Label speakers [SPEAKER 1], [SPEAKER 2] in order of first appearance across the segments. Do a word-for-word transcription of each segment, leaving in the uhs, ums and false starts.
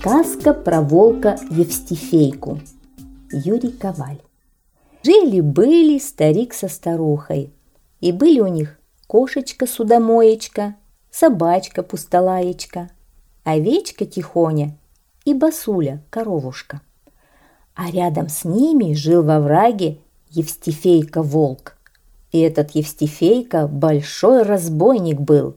[SPEAKER 1] Сказка про волка Евстифейку. Юрий Коваль. Жили-были старик со старухой, и были у них кошечка-судомоечка, собачка-пустолаечка, овечка Тихоня и басуля-коровушка. А рядом с ними жил во враге Евстифейка-волк. И этот Евстифейка большой разбойник был.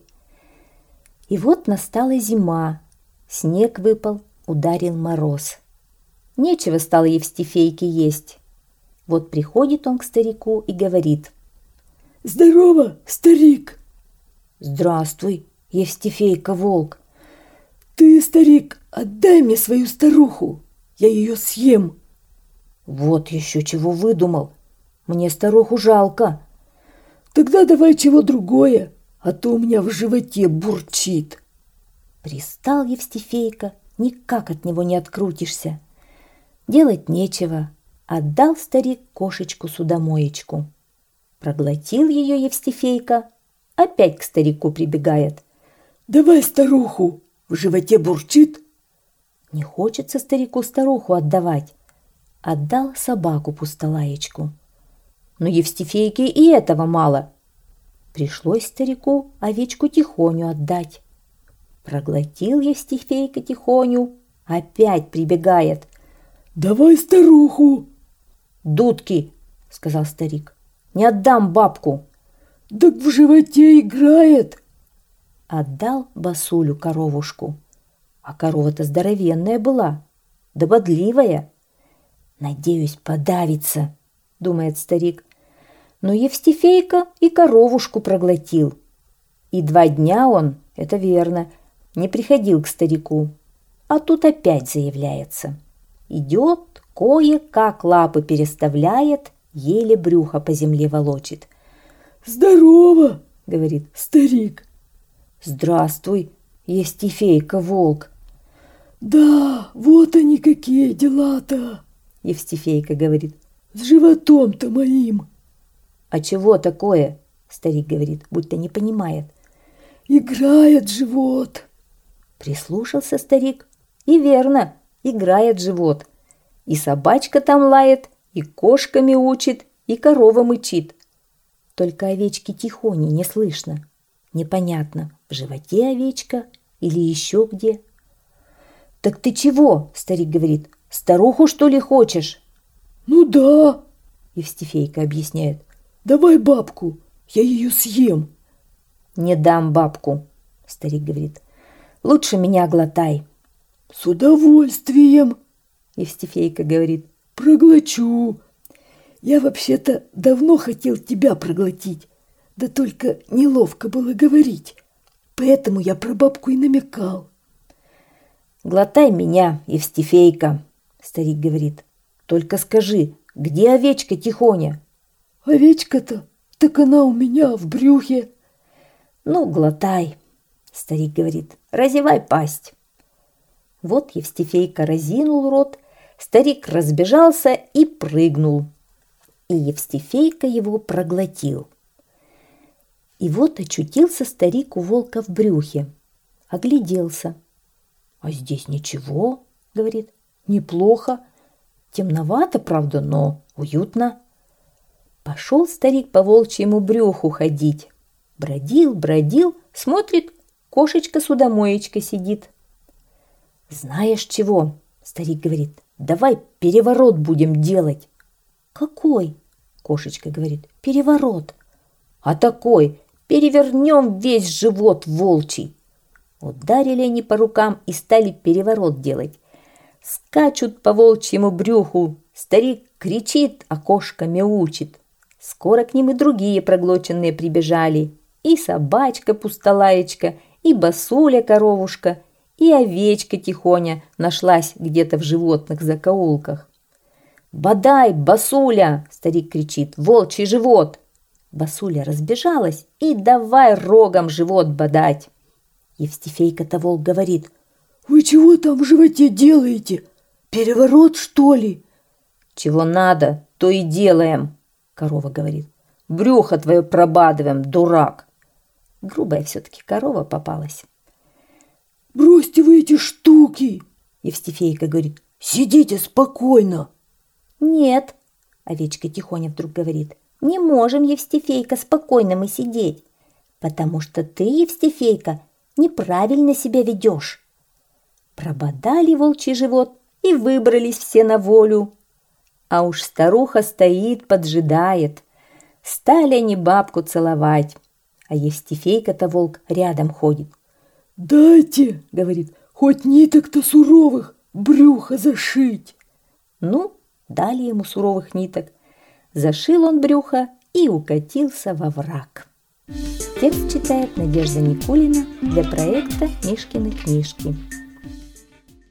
[SPEAKER 1] И вот настала зима, снег выпал, ударил мороз. Нечего стало Евстифейке есть. Вот приходит он к старику и говорит:
[SPEAKER 2] «Здорово, старик!»
[SPEAKER 1] «Здравствуй, Евстифейка-волк!»
[SPEAKER 2] «Ты, старик, отдай мне свою старуху, я ее съем!»
[SPEAKER 1] «Вот еще чего выдумал! Мне старуху жалко!»
[SPEAKER 2] «Тогда давай чего другое, а то у меня в животе бурчит!»
[SPEAKER 1] Пристал Евстифейка, никак от него не открутишься. Делать нечего, отдал старик кошечку-судомоечку. Проглотил ее Евстифейка, опять к старику прибегает:
[SPEAKER 2] «Давай старуху, в животе бурчит!»
[SPEAKER 1] Не хочется старику старуху отдавать. Отдал собаку-пустолаечку. Но Евстифейке и этого мало. Пришлось старику овечку Тихоню отдать. Проглотил Евстифейка Тихоню, опять прибегает:
[SPEAKER 2] «Давай старуху!»
[SPEAKER 1] «Дудки!» — сказал старик. «Не отдам бабку!»
[SPEAKER 2] «Так в животе играет!»
[SPEAKER 1] Отдал басулю коровушку. А корова-то здоровенная была, да бодливая. «Надеюсь, подавится», — думает старик. Но Евстифейка и коровушку проглотил. И два дня он, это верно, не приходил к старику. А тут опять заявляется. Идет, кое-как лапы переставляет, еле брюхо по земле волочит.
[SPEAKER 2] «Здорово!» — говорит старик.
[SPEAKER 1] «Здравствуй, Евстифейка-волк!»
[SPEAKER 2] «Да, вот они какие дела-то!» —
[SPEAKER 1] Евстифейка говорит.
[SPEAKER 2] «С животом-то моим!»
[SPEAKER 1] «А чего такое?» — старик говорит, будто не понимает.
[SPEAKER 2] «Играет живот!»
[SPEAKER 1] Прислушался старик, и верно, играет живот. И собачка там лает, и кошка мяучит, и корова мычит. Только овечки Тихони не слышно. Непонятно, в животе овечка или еще где. «Так ты чего?» — старик говорит. «Старуху, что ли, хочешь?»
[SPEAKER 2] «Ну да», —
[SPEAKER 1] Евстифейка объясняет.
[SPEAKER 2] «Давай бабку, я ее съем».
[SPEAKER 1] «Не дам бабку», — старик говорит. «Лучше меня глотай».
[SPEAKER 2] «С удовольствием», —
[SPEAKER 1] Евстифейка говорит.
[SPEAKER 2] «Проглочу. Я вообще-то давно хотел тебя проглотить, да только неловко было говорить, поэтому я про бабку и намекал».
[SPEAKER 1] «Глотай меня, Евстифейка», — старик говорит. «Только скажи, где овечка Тихоня?»
[SPEAKER 2] «Овечка-то, так она у меня в брюхе».
[SPEAKER 1] «Ну, глотай», — старик говорит. «Разевай пасть». Вот Евстифейка разинул рот, старик разбежался и прыгнул. И Евстифейка его проглотил. И вот очутился старик у волка в брюхе. Огляделся. «А здесь ничего», — говорит, — «неплохо. Темновато, правда, но уютно». Пошел старик по волчьему брюху ходить. Бродил, бродил, смотрит, кошечка-судомоечка сидит. «Знаешь чего?» — старик говорит. «Давай переворот будем делать». «Какой?» — кошечка говорит. «Переворот». «А такой, перевернем весь живот волчий». Ударили они по рукам и стали переворот делать. Скачут по волчьему брюху, старик кричит, а кошка мяучит. Скоро к ним и другие проглоченные прибежали. И собачка-пустолаечка, и басуля-коровушка, и овечка Тихоня нашлась где-то в животных закоулках. «Бодай, басуля!» — старик кричит. «Волчий живот!» Басуля разбежалась и давай рогом живот бодать. Евстифейка-то волк говорит:
[SPEAKER 2] «Вы чего там в животе делаете? Переворот, что ли?»
[SPEAKER 1] «Чего надо, то и делаем», — корова говорит. «Брюхо твое пробадываем, дурак». Грубая все-таки корова попалась.
[SPEAKER 2] «Бросьте вы эти штуки!
[SPEAKER 1] Евстифейка говорит:
[SPEAKER 2] «Сидите спокойно».
[SPEAKER 1] «Нет», овечка тихоня вдруг говорит, «не можем, Евстифейка, спокойно мы сидеть, потому что ты, Евстифейка, неправильно себя ведешь». Прободали волчий живот и выбрались все на волю. А уж старуха стоит, поджидает. Стали они бабку целовать, а Евстифейка-то волк рядом ходит.
[SPEAKER 2] «Дайте, — говорит, — хоть ниток-то суровых брюхо зашить».
[SPEAKER 1] Ну, дали ему суровых ниток. Зашил он брюхо и укатился во враг. Текст читает Надежда Никулина для проекта «Мишкины книжки».